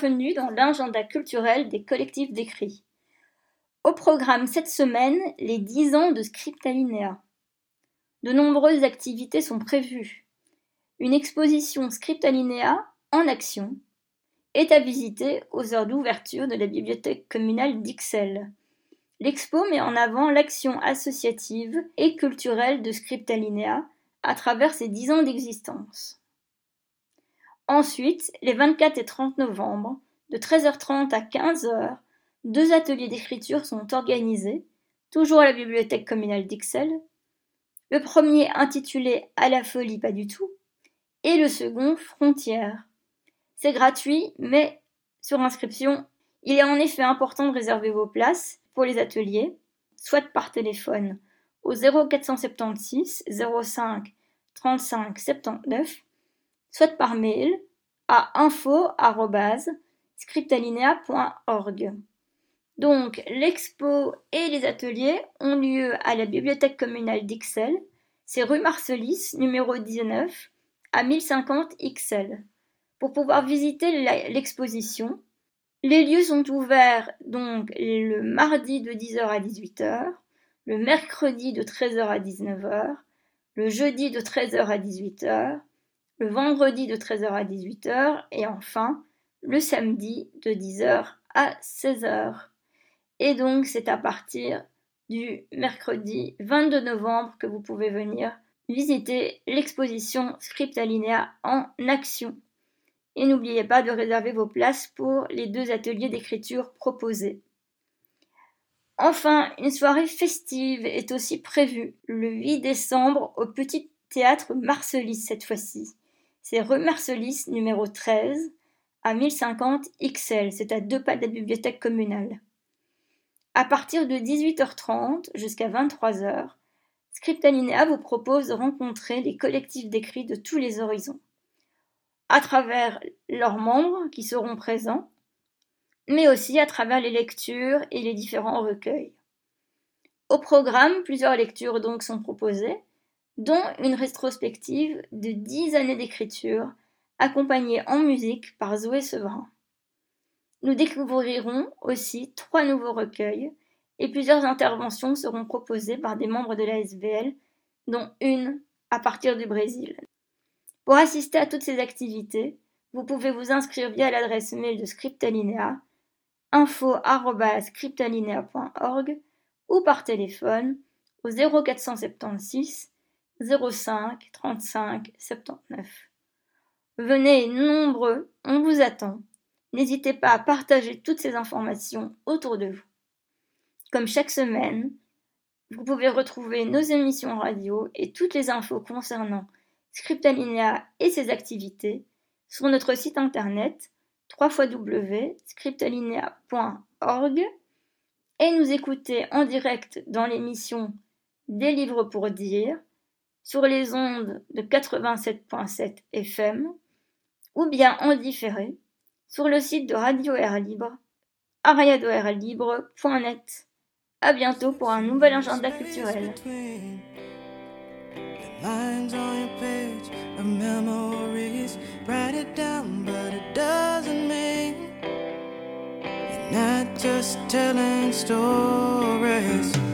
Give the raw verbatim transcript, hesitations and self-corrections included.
bienvenue dans l'agenda culturel des collectifs d'écrit. Au programme cette semaine, les dix ans de Scriptalinéa. De nombreuses activités sont prévues. Une exposition Scriptalinéa en action est à visiter aux heures d'ouverture de la bibliothèque communale d'Ixelles. L'expo met en avant l'action associative et culturelle de Scriptalinéa à travers ses dix ans d'existence. Ensuite, les vingt-quatre et trente novembre, de treize heures trente à quinze heures, deux ateliers d'écriture sont organisés, toujours à la bibliothèque communale d'Ixelles. Le premier intitulé « À la folie, pas du tout » et le second « Frontières ». C'est gratuit, mais sur inscription, il est en effet important de réserver vos places pour les ateliers, soit par téléphone au zéro quatre cent soixante-seize zéro cinq trente-cinq soixante-dix-neuf, soit par mail à info arobase scriptalinéa point org. Donc, l'expo et les ateliers ont lieu à la bibliothèque communale d'Ixelles, c'est rue Marcelis, numéro dix-neuf, à mille cinquante Ixelles. Pour pouvoir visiter la, l'exposition, les lieux sont ouverts donc le mardi de dix heures à dix-huit heures, le mercredi de treize heures à dix-neuf heures, le jeudi de treize heures à dix-huit heures, le vendredi de treize heures à dix-huit heures et enfin le samedi de dix heures à seize heures. Et donc c'est à partir du mercredi vingt-deux novembre que vous pouvez venir visiter l'exposition Scriptalinéa en action. Et n'oubliez pas de réserver vos places pour les deux ateliers d'écriture proposés. Enfin, une soirée festive est aussi prévue le huit décembre au Petit Théâtre Marcelis cette fois-ci. C'est rue Marcelis numéro treize à mille cinquante Ixelles, c'est à deux pas de la bibliothèque communale. À partir de dix-huit heures trente jusqu'à vingt-trois heures, Scriptalinéa vous propose de rencontrer les collectifs d'écrit de tous les horizons, à travers leurs membres qui seront présents, mais aussi à travers les lectures et les différents recueils. Au programme, plusieurs lectures donc sont proposées, dont une rétrospective de dix années d'écriture, accompagnée en musique par Zoé Severin. Nous découvrirons aussi trois nouveaux recueils, et plusieurs interventions seront proposées par des membres de l'A S V L, dont une à partir du Brésil. Pour assister à toutes ces activités, vous pouvez vous inscrire via l'adresse mail de Scriptalinéa, info arobase scriptalinéa point org ou par téléphone au zéro quatre cent soixante-seize zéro cinq trente-cinq soixante-dix-neuf. Venez nombreux, on vous attend. N'hésitez pas à partager toutes ces informations autour de vous. Comme chaque semaine, vous pouvez retrouver nos émissions radio et toutes les infos concernant Scriptalinéa et ses activités sur notre site internet w w w point scriptalinéa point org et nous écouter en direct dans l'émission Des livres pour dire sur les ondes de quatre-vingt-sept virgule sept F M ou bien en différé sur le site de Radio Air Libre, ariado air libre point net. À bientôt pour un nouvel agenda culturel. Lines on your page of memories, write it down, but it doesn't mean you're not just telling stories.